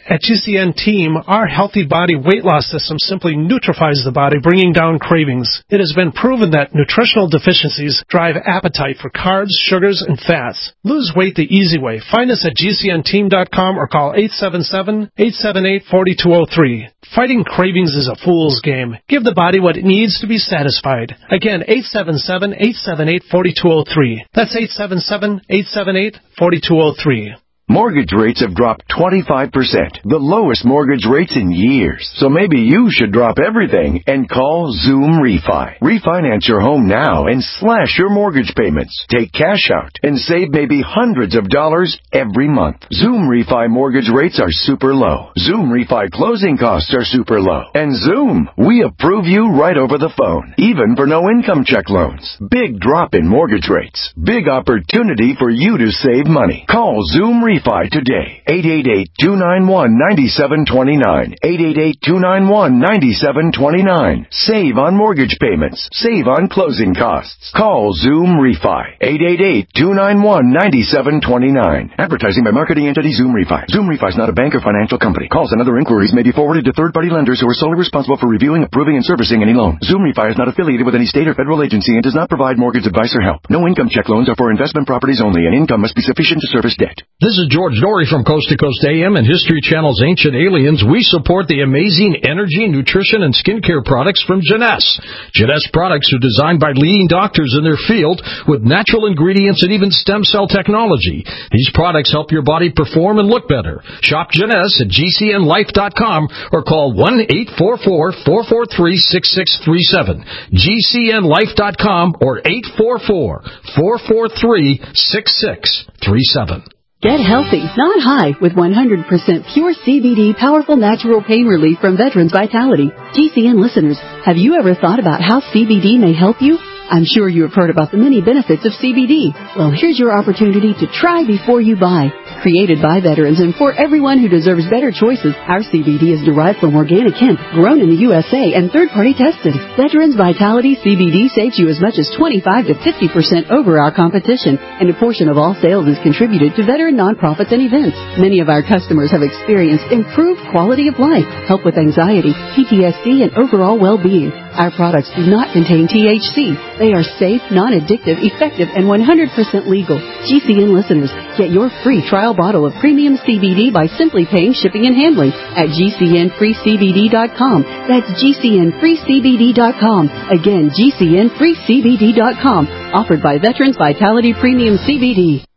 At G C N Team, our healthy body weight loss system simply neutralizes the body, bringing down cravings. It has been proven that nutritional deficiencies drive appetite for carbs, sugars, and fats. Lose weight the easy way. Find us at G C N team dot com or call eight seven seven, eight seven eight, four two zero three. Fighting cravings is a fool's game. Give the body what it needs to be satisfied. Again, eight seven seven, eight seven eight, four two zero three. That's eight seven seven, eight seven eight, four two zero three. Mortgage rates have dropped twenty-five percent, the lowest mortgage rates in years. So maybe you should drop everything and call Zoom Refi. Refinance your home now and slash your mortgage payments. Take cash out and save maybe hundreds of dollars every month. Zoom Refi mortgage rates are super low. Zoom Refi closing costs are super low. And Zoom, we approve you right over the phone, even for no income check loans. Big drop in mortgage rates. Big opportunity for you to save money. Call Zoom Refi today. eight eight eight, two nine one, nine seven two nine. eight eight eight, two nine one, nine seven two nine. Save on mortgage payments. Save on closing costs. Call Zoom Refi. eight eight eight, two nine one, nine seven two nine. Advertising by marketing entity Zoom Refi. Zoom Refi is not a bank or financial company. Calls and other inquiries may be forwarded to third-party lenders who are solely responsible for reviewing, approving, and servicing any loan. Zoom Refi is not affiliated with any state or federal agency and does not provide mortgage advice or help. No income check loans are for investment properties only, and income must be sufficient to service debt. This is George Dory from Coast to Coast A M and History Channel's Ancient Aliens. We support the amazing energy, nutrition, and skincare products from Jeunesse. Jeunesse products are designed by leading doctors in their field with natural ingredients and even stem cell technology. These products help your body perform and look better. Shop Jeunesse at G C N life dot com or call one eight four four, four four three, six six three seven. G C N life dot com or eight four four, four four three, six six three seven. Get healthy, not high, with one hundred percent pure C B D powerful natural pain relief from Veterans Vitality. G C N listeners, have you ever thought about how C B D may help you? I'm sure you have heard about the many benefits of C B D. Well, here's your opportunity to try before you buy. Created by veterans and for everyone who deserves better choices, our C B D is derived from organic hemp, grown in the U S A, and third-party tested. Veterans Vitality C B D saves you as much as twenty-five to fifty percent over our competition, and a portion of all sales is contributed to veteran nonprofits and events. Many of our customers have experienced improved quality of life, help with anxiety, P T S D, and overall well-being. Our products do not contain T H C. They are safe, non-addictive, effective, and one hundred percent legal. G C N listeners, get your free trial bottle of premium C B D by simply paying shipping and handling at G C N free C B D dot com. That's G C N free C B D dot com. Again, G C N free C B D dot com. Offered by Veterans Vitality Premium C B D.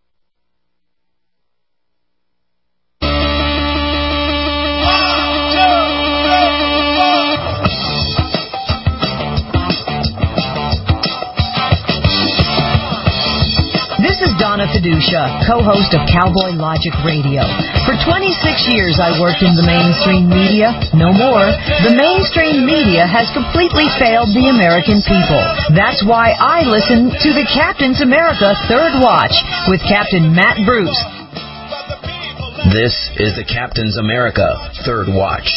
Donna Fiducia, co-host of Cowboy Logic Radio. For twenty-six years I worked in the mainstream media. No more. The mainstream media has completely failed the American people. That's why I listen to the Captain's America Third Watch with Captain Matt Bruce. This is the Captain's America Third Watch.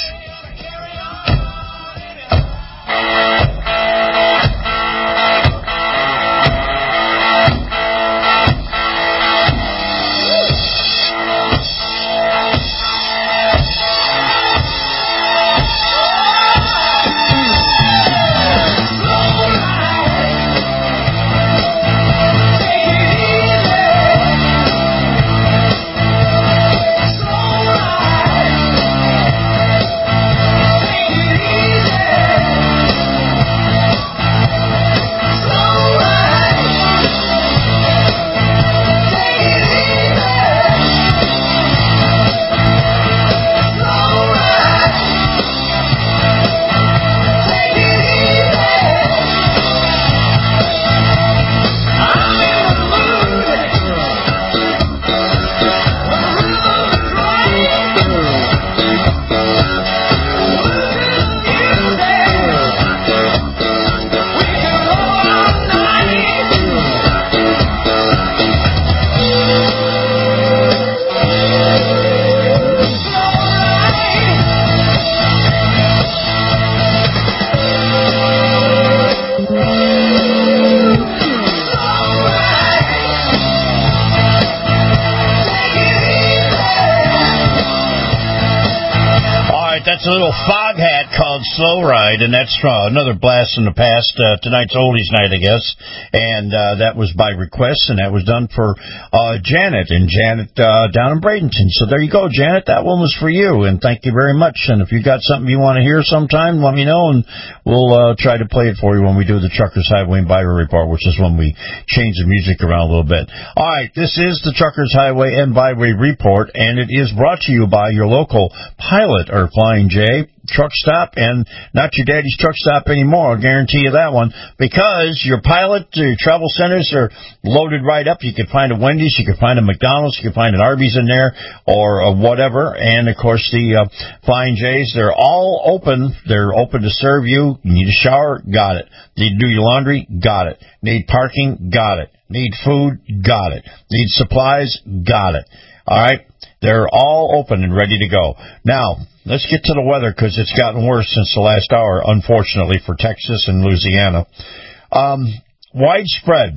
a little fog hat called Slow Ride, and that's uh, another blast from the past. Uh, tonight's oldies night, I guess, and uh, that was by request, and that was done for uh, Janet, and Janet uh, down in Bradenton. So there you go, Janet, that one was for you, and thank you very much. And if you got something you want to hear sometime, let me know, and we'll uh, try to play it for you when we do the Truckers Highway and Byway Report, which is when we change the music around a little bit. All right, this is the Truckers Highway and Byway Report, and it is brought to you by your local Pilot or Flying J truck stop, and not your daddy's truck stop anymore, I'll guarantee you that one, because your Pilot, your travel centers are loaded right up. You can find a Wendy's, you can find a McDonald's, you can find an Arby's in there, or uh, whatever, and of course the uh, Flying J's, they're all open. They're open to serve you. You need a shower? Got it. Need to do your laundry? Got it. Need parking? Got it. Need food? Got it. Need supplies? Got it. All right? They're all open and ready to go. Now, let's get to the weather, because it's gotten worse since the last hour, unfortunately, for Texas and Louisiana. Um, widespread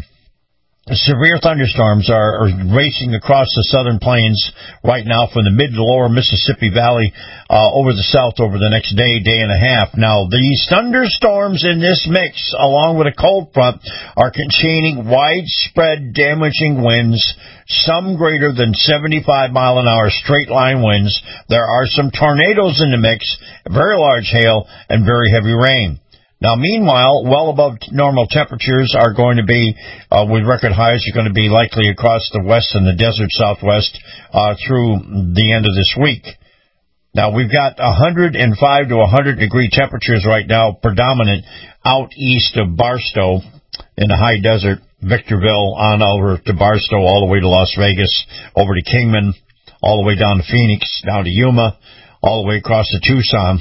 severe thunderstorms are, are racing across the southern plains right now from the mid to lower Mississippi Valley uh, over the south over the next day, day and a half. Now, these thunderstorms in this mix, along with a cold front, are containing widespread damaging winds, some greater than seventy-five mile an hour straight line winds. There are some tornadoes in the mix, very large hail, and very heavy rain. Now, meanwhile, well above normal temperatures are going to be, uh, with record highs, are going to be likely across the west and the desert southwest uh, through the end of this week. Now, we've got one hundred five to one hundred degree temperatures right now, predominant out east of Barstow in the high desert, Victorville on over to Barstow, all the way to Las Vegas, over to Kingman, all the way down to Phoenix, down to Yuma, all the way across to Tucson.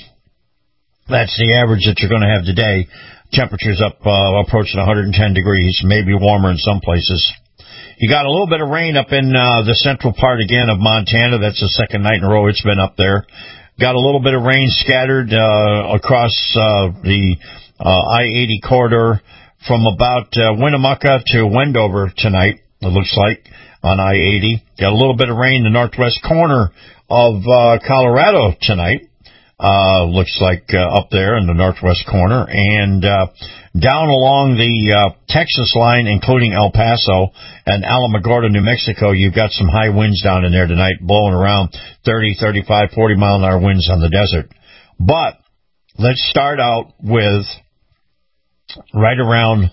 That's the average that you're going to have today. Temperatures up uh, approaching one hundred ten degrees, maybe warmer in some places. You got a little bit of rain up in uh, the central part again of Montana. That's the second night in a row it's been up there. Got a little bit of rain scattered uh, across uh, the uh, I eighty corridor from about uh, Winnemucca to Wendover tonight, it looks like, on I eighty. Got a little bit of rain in the northwest corner of uh, Colorado tonight. Uh, looks like uh, up there in the northwest corner, and uh, down along the uh, Texas line, including El Paso and Alamogordo, New Mexico, you've got some high winds down in there tonight, blowing around thirty, thirty-five, forty mile an hour winds on the desert. But let's start out with right around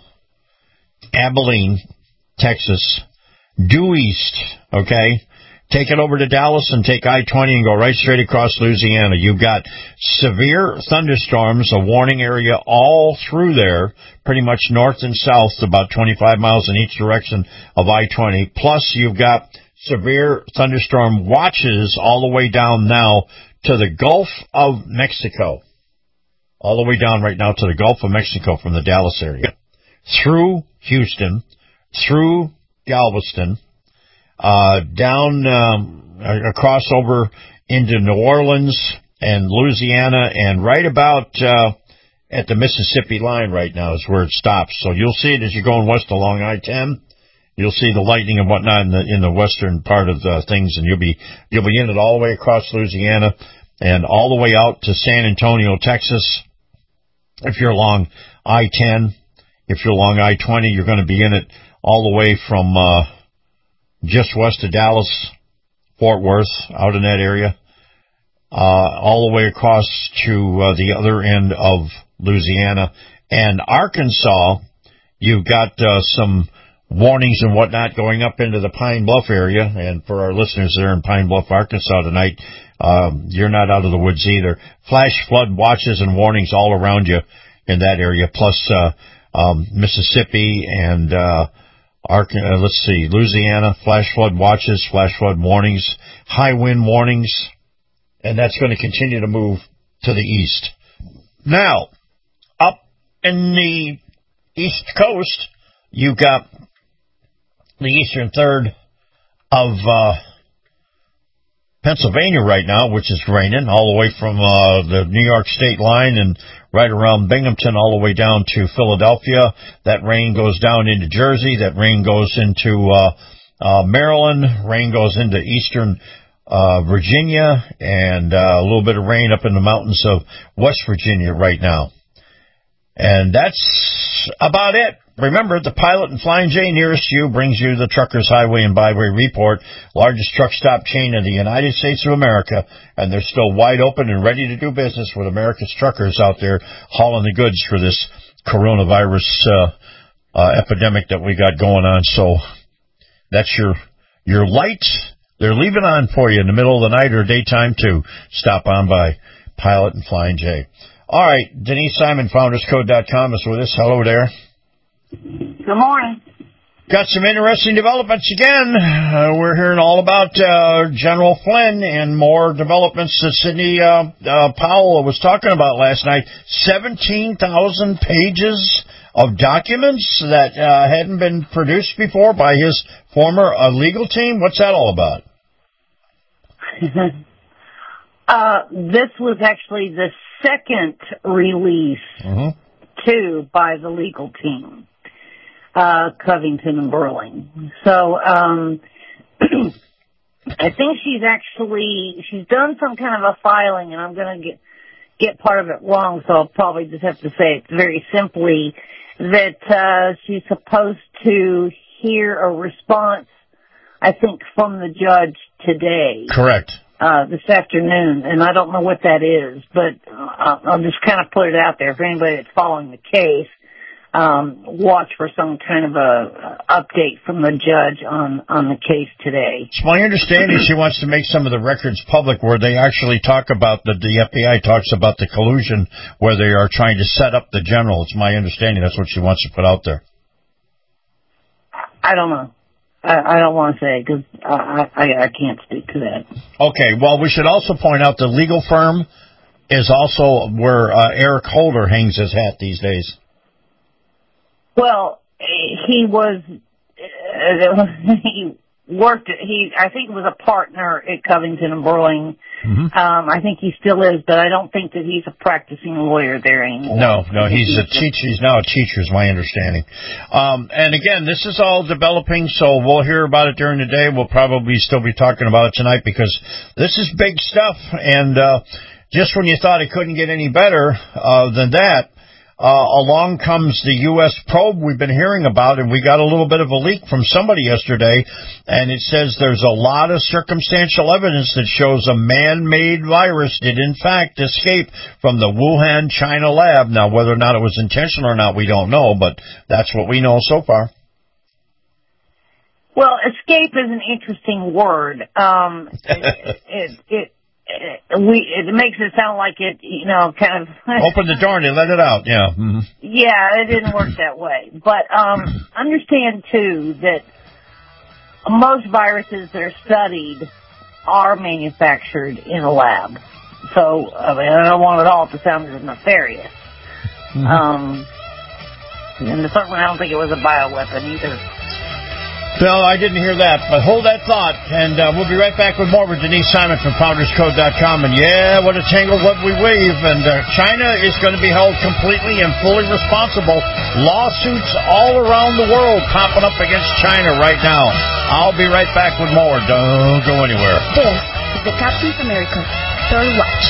Abilene, Texas, due east, okay? Take it over to Dallas and take I twenty and go right straight across Louisiana. You've got severe thunderstorms, a warning area all through there, pretty much north and south, about twenty-five miles in each direction of I twenty. Plus, you've got severe thunderstorm watches all the way down now to the Gulf of Mexico. All the way down right now to the Gulf of Mexico from the Dallas area. Through Houston, through Galveston, Uh, down um, across over into New Orleans and Louisiana, and right about uh, at the Mississippi line right now is where it stops. So you'll see it as you're going west along I ten. You'll see the lightning and whatnot in the in the western part of the things, and you'll be you'll be in it all the way across Louisiana and all the way out to San Antonio, Texas. If you're along I ten, if you're along I twenty, you're going to be in it all the way from Uh, just west of Dallas, Fort Worth, out in that area, uh, all the way across to uh, the other end of Louisiana. And Arkansas, you've got uh, some warnings and whatnot going up into the Pine Bluff area. And for our listeners there in Pine Bluff, Arkansas tonight, um, you're not out of the woods either. Flash flood watches and warnings all around you in that area, plus uh, um, Mississippi and uh Ark, uh, let's see, Louisiana, flash flood watches, flash flood warnings, high wind warnings, and that's going to continue to move to the east. Now, up in the east coast, you've got the eastern third of uh, Pennsylvania right now, which is raining all the way from uh, the New York state line and right around Binghamton all the way down to Philadelphia. That rain goes down into Jersey. That rain goes into uh, uh, Maryland. Rain goes into eastern uh, Virginia, and uh, a little bit of rain up in the mountains of West Virginia right now. And that's about it. Remember, the Pilot and Flying J nearest you brings you the Truckers Highway and Byway Report, largest truck stop chain in the United States of America, and they're still wide open and ready to do business with America's truckers out there hauling the goods for this coronavirus uh, uh, epidemic that we got going on. So that's your your light. They're leaving on for you in the middle of the night or daytime, too. Stop on by Pilot and Flying J. All right, Denise Simon, founders code dot com is with us. Hello there. Good morning. Got some interesting developments again. Uh, we're hearing all about uh, General Flynn and more developments that Sidney uh, uh, Powell was talking about last night. seventeen thousand pages of documents that uh, hadn't been produced before by his former uh, legal team. What's that all about? uh, this was actually the second release, mm-hmm. too, by the legal team. Uh, Covington and Burling. So, um, I think she's actually, she's done some kind of a filing, and I'm going to get, get part of it wrong, so I'll probably just have to say it very simply, that, uh, she's supposed to hear a response, I think, from the judge today. Correct. Uh, this afternoon, and I don't know what that is, but uh, I'll just kind of put it out there for anybody that's following the case. Um, watch for some kind of a uh, update from the judge on, on the case today. It's my understanding she wants to make some of the records public where they actually talk about, the, the F B I talks about the collusion where they are trying to set up the general. It's my understanding that's what she wants to put out there. I don't know. I, I don't want to say because I, I, I can't speak to that. Okay, well, we should also point out the legal firm is also where uh, Eric Holder hangs his hat these days. Well, he was, uh, he worked, he, I think was a partner at Covington and Burling. Mm-hmm. Um, I think he still is, but I don't think that he's a practicing lawyer there anymore. No, no, he's a teacher. He's now a teacher, is my understanding. Um, and again, this is all developing, so we'll hear about it during the day. We'll probably still be talking about it tonight because this is big stuff. And, uh, just when you thought it couldn't get any better, uh, than that, Uh, along comes the U S probe we've been hearing about, and we got a little bit of a leak from somebody yesterday, and it says there's a lot of circumstantial evidence that shows a man-made virus did in fact escape from the Wuhan, China lab. Now, whether or not it was intentional or not, we don't know, but that's what we know so far. Well, escape is an interesting word. Um, it, it, it We, it makes it sound like it, you know, kind of... Open the door and they let it out, yeah. Mm-hmm. Yeah, it didn't work that way. But um, understand, too, that most viruses that are studied are manufactured in a lab. So, I mean, I don't want it all to sound nefarious. Mm-hmm. Um, and certainly I don't think it was a bioweapon either. No, I didn't hear that, but hold that thought, and uh, we'll be right back with more with Denise Simon from founders code dot com. And yeah, what a tangled web we weave, and uh, China is going to be held completely and fully responsible. Lawsuits all around the world popping up against China right now. I'll be right back with more. Don't go anywhere. This is the Captain's America Third Watch.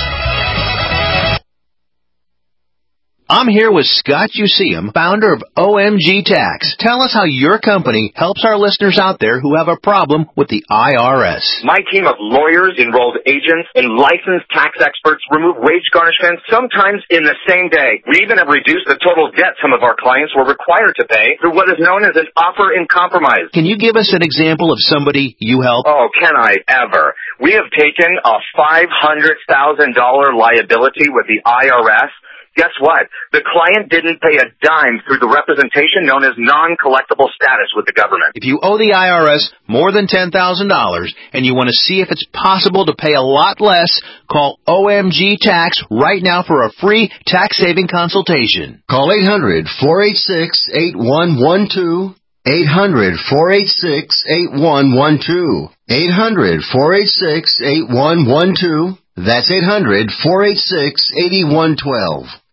I'm here with Scott Useum, founder of O M G Tax. Tell us how your company helps our listeners out there who have a problem with the I R S. My team of lawyers, enrolled agents, and licensed tax experts remove wage garnishments sometimes in the same day. We even have reduced the total debt some of our clients were required to pay through what is known as an offer in compromise. Can you give us an example of somebody you help? Oh, can I ever? We have taken a five hundred thousand dollars liability with the I R S. Guess what? The client didn't pay a dime through the representation known as non-collectible status with the government. If you owe the I R S more than ten thousand dollars and you want to see if it's possible to pay a lot less, call O M G Tax right now for a free tax-saving consultation. Call eight hundred, four eight six, eight one one two. eight hundred, four eight six, eight one one two. eight hundred, four eight six, eight one one two. That's eight hundred, four eight six, eight one one two.